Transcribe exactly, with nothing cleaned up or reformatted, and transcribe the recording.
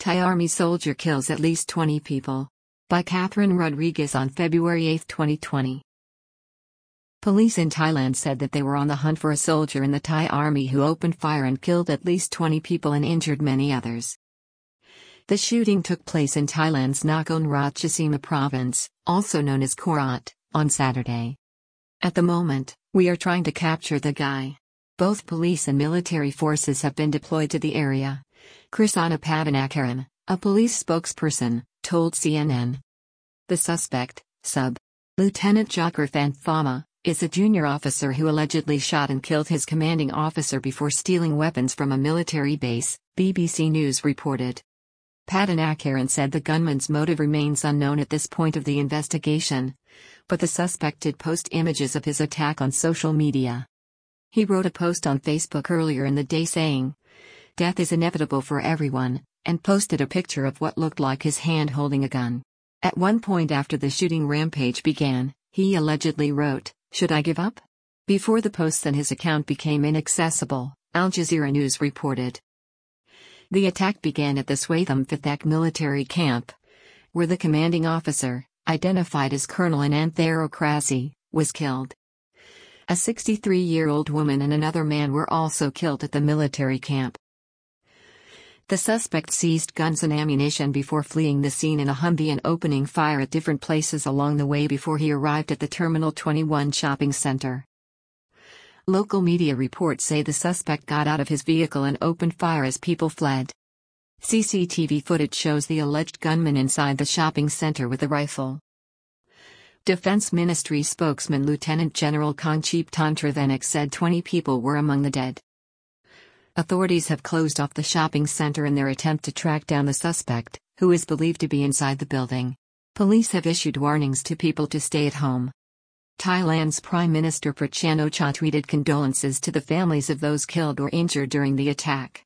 Thai Army soldier kills at least twenty people. By Catherine Rodriguez on February eighth, twenty twenty. Police in Thailand said that they were on the hunt for a soldier in the Thai Army who opened fire and killed at least twenty people and injured many others. The shooting took place in Thailand's Nakhon Ratchasima province, also known as Korat, on Saturday. At the moment, we are trying to capture the guy. Both police and military forces have been deployed to the area. Krisana Pavanakaran, a police spokesperson, told C N N. The suspect, Sub. Lieutenant Jakar Fanthama, is a junior officer who allegedly shot and killed his commanding officer before stealing weapons from a military base, B B C News reported. Pavanakaran said the gunman's motive remains unknown at this point of the investigation, but the suspect did post images of his attack on social media. He wrote a post on Facebook earlier in the day saying, "Death is inevitable for everyone," and posted a picture of what looked like his hand holding a gun. At one point after the shooting rampage began, he allegedly wrote, "Should I give up?" Before the posts and his account became inaccessible, Al Jazeera News reported. The attack began at the Swatham Fithak military camp, where the commanding officer, identified as Colonel Anantharo Krasi, was killed. A sixty-three-year-old woman and another man were also killed at the military camp. The suspect seized guns and ammunition before fleeing the scene in a Humvee and opening fire at different places along the way before he arrived at the Terminal twenty-one shopping center. Local media reports say the suspect got out of his vehicle and opened fire as people fled. C C T V footage shows the alleged gunman inside the shopping center with a rifle. Defense Ministry spokesman Lieutenant General Kongcheep Tantravenik said twenty people were among the dead. Authorities have closed off the shopping center in their attempt to track down the suspect, who is believed to be inside the building. Police have issued warnings to people to stay at home. Thailand's Prime Minister Prayut Chan-o-cha tweeted condolences to the families of those killed or injured during the attack.